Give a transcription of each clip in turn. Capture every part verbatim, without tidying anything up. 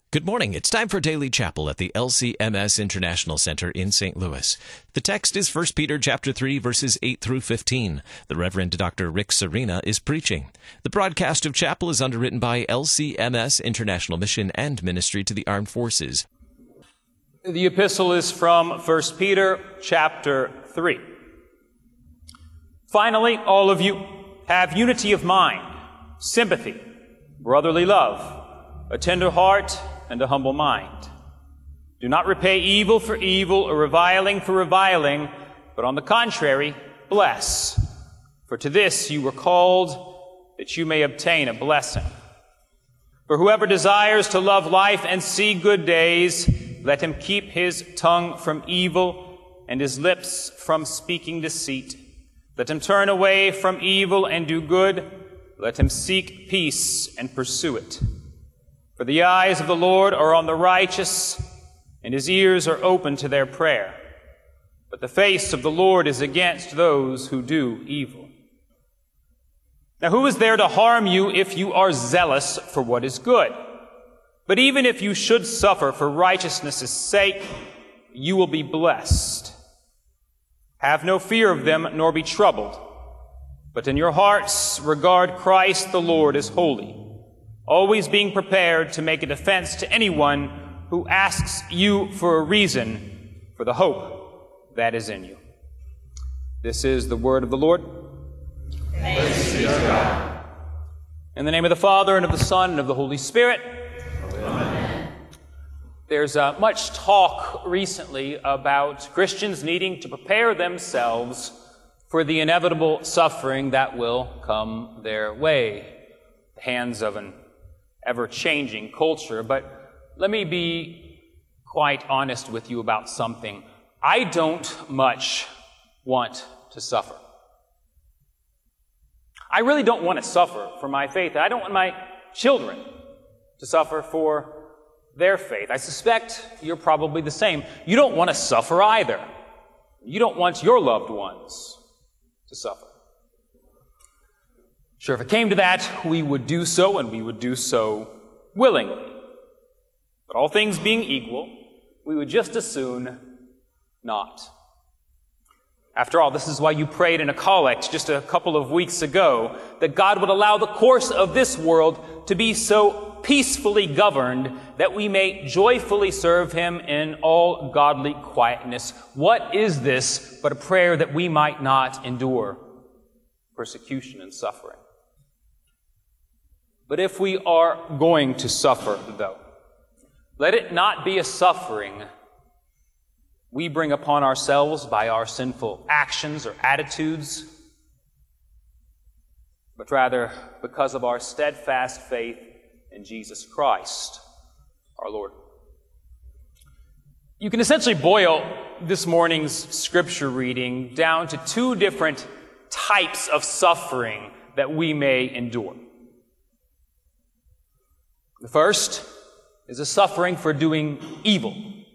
Good morning. It's time for Daily Chapel at the L C M S International Center in Saint Louis. The text is First Peter chapter three, verses eight through fifteen. The Reverend Doctor Rick Serena is preaching. The broadcast of chapel is underwritten by L C M S International Mission and Ministry to the Armed Forces. The epistle is from First Peter chapter three. Finally, all of you have unity of mind, sympathy, brotherly love, a tender heart, and a humble mind. Do not repay evil for evil or reviling for reviling, but on the contrary, bless. For to this you were called, that you may obtain a blessing. For whoever desires to love life and see good days, let him keep his tongue from evil and his lips from speaking deceit. Let him turn away from evil and do good. Let him seek peace and pursue it. For the eyes of the Lord are on the righteous, and his ears are open to their prayer. But the face of the Lord is against those who do evil. Now who is there to harm you if you are zealous for what is good? But even if you should suffer for righteousness' sake, you will be blessed. Have no fear of them, nor be troubled. But in your hearts regard Christ the Lord as holy, always being prepared to make a defense to anyone who asks you for a reason for the hope that is in you. This is the word of the Lord. Thanks be to God. In the name of the Father, and of the Son, and of the Holy Spirit. Amen. There's uh, much talk recently about Christians needing to prepare themselves for the inevitable suffering that will come their way, the hands of an ever-changing culture. But let me be quite honest with you about something. I don't much want to suffer. I really don't want to suffer for my faith. I don't want my children to suffer for their faith. I suspect you're probably the same. You don't want to suffer either. You don't want your loved ones to suffer. Sure, if it came to that, we would do so, and we would do so willingly. But all things being equal, we would just as soon not. After all, this is why you prayed in a collect just a couple of weeks ago, that God would allow the course of this world to be so peacefully governed that we may joyfully serve Him in all godly quietness. What is this but a prayer that we might not endure persecution and suffering? But if we are going to suffer, though, let it not be a suffering we bring upon ourselves by our sinful actions or attitudes, but rather because of our steadfast faith in Jesus Christ, our Lord. You can essentially boil this morning's scripture reading down to two different types of suffering that we may endure. The first is a suffering for doing evil.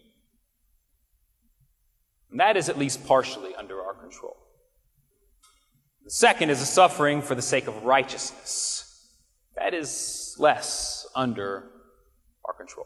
And that is at least partially under our control. The second is a suffering for the sake of righteousness. That is less under our control.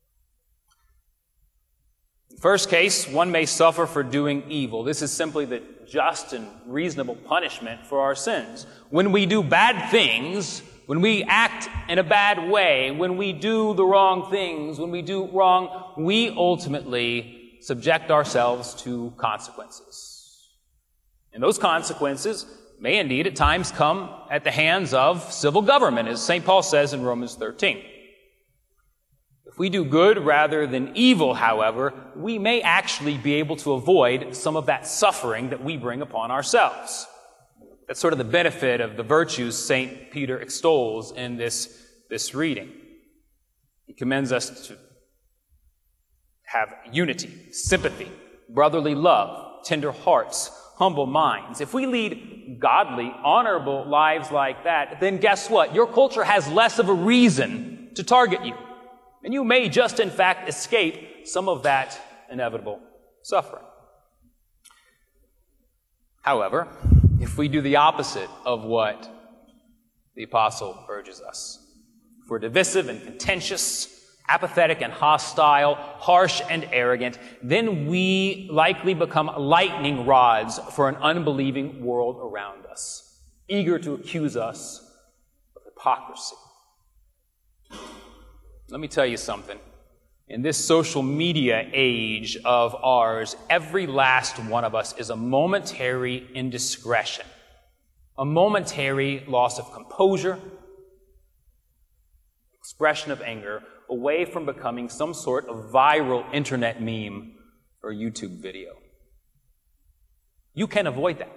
In the first case, one may suffer for doing evil. This is simply the just and reasonable punishment for our sins. When we do bad things, when we act in a bad way, when we do the wrong things, when we do wrong, we ultimately subject ourselves to consequences. And those consequences may indeed at times come at the hands of civil government, as Saint Paul says in Romans thirteen. If we do good rather than evil, however, we may actually be able to avoid some of that suffering that we bring upon ourselves. That's sort of the benefit of the virtues Saint Peter extols in this, this reading. He commends us to have unity, sympathy, brotherly love, tender hearts, humble minds. If we lead godly, honorable lives like that, then guess what? Your culture has less of a reason to target you. And you may just, in fact, escape some of that inevitable suffering. However, if we do the opposite of what the apostle urges us, if we're divisive and contentious, apathetic and hostile, harsh and arrogant, then we likely become lightning rods for an unbelieving world around us, eager to accuse us of hypocrisy. Let me tell you something. In this social media age of ours, every last one of us is a momentary indiscretion, a momentary loss of composure, expression of anger, away from becoming some sort of viral internet meme or YouTube video. You can avoid that.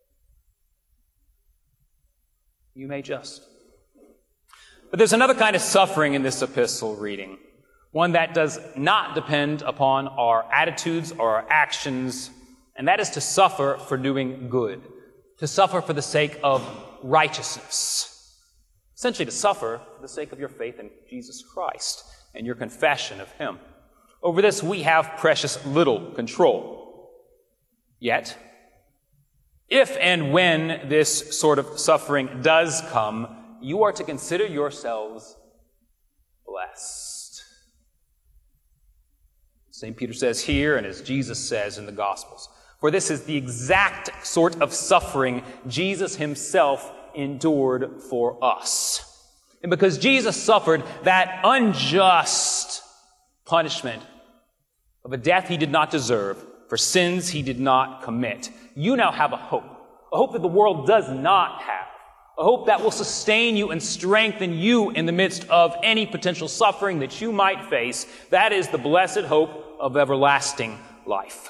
You may just. But there's another kind of suffering in this epistle reading, one that does not depend upon our attitudes or our actions, and that is to suffer for doing good, to suffer for the sake of righteousness. Essentially, to suffer for the sake of your faith in Jesus Christ and your confession of Him. Over this, we have precious little control. Yet, if and when this sort of suffering does come, you are to consider yourselves blessed. Saint Peter says here, and as Jesus says in the Gospels, for this is the exact sort of suffering Jesus Himself endured for us. And because Jesus suffered that unjust punishment of a death He did not deserve, for sins He did not commit, you now have a hope, a hope that the world does not have, a hope that will sustain you and strengthen you in the midst of any potential suffering that you might face. That is the blessed hope of everlasting life.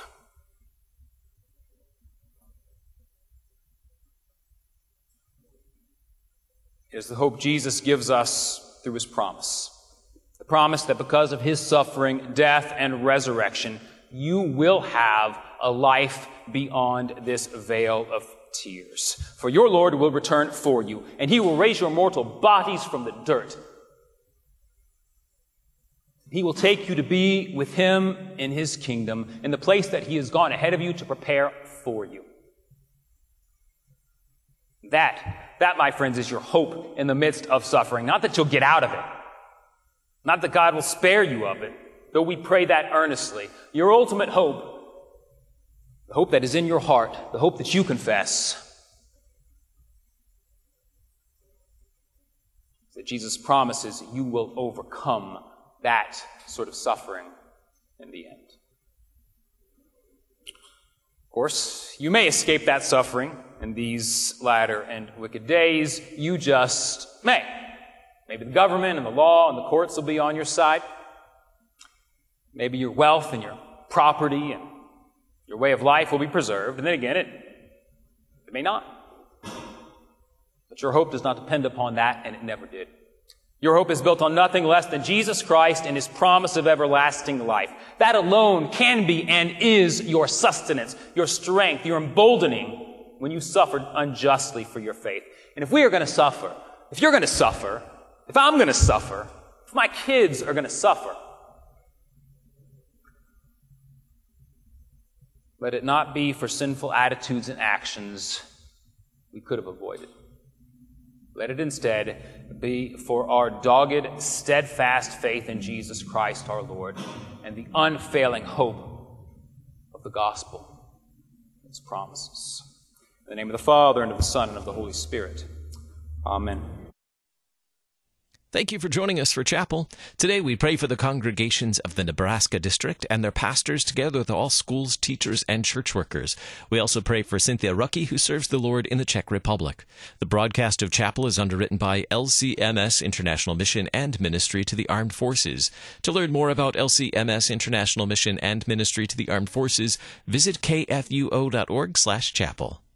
It is the hope Jesus gives us through His promise. The promise that because of His suffering, death, and resurrection, you will have a life beyond this veil of tears. For your Lord will return for you, and He will raise your mortal bodies from the dirt. He will take you to be with Him in His kingdom, in the place that He has gone ahead of you to prepare for you. That, that, my friends, is your hope in the midst of suffering. Not that you'll get out of it. Not that God will spare you of it, though we pray that earnestly. Your ultimate hope, the hope that is in your heart, the hope that you confess, is that Jesus promises you will overcome that sort of suffering in the end. Of course, you may escape that suffering in these latter and wicked days. You just may. Maybe the government and the law and the courts will be on your side. Maybe your wealth and your property and your way of life will be preserved. And then again, it, it may not. But your hope does not depend upon that, and it never did. Your hope is built on nothing less than Jesus Christ and His promise of everlasting life. That alone can be and is your sustenance, your strength, your emboldening when you suffered unjustly for your faith. And if we are going to suffer, if you're going to suffer, if I'm going to suffer, if my kids are going to suffer, let it not be for sinful attitudes and actions we could have avoided. Let it instead be for our dogged, steadfast faith in Jesus Christ our Lord and the unfailing hope of the gospel, its promises. In the name of the Father, and of the Son, and of the Holy Spirit. Amen. Thank you for joining us for chapel. Today we pray for the congregations of the Nebraska district and their pastors, together with all schools, teachers, and church workers. We also pray for Cynthia Rucky, who serves the Lord in the Czech Republic. The broadcast of chapel is underwritten by L C M S International Mission and Ministry to the Armed Forces. To learn more about L C M S International Mission and Ministry to the Armed Forces, visit k f u o dot org slash chapel.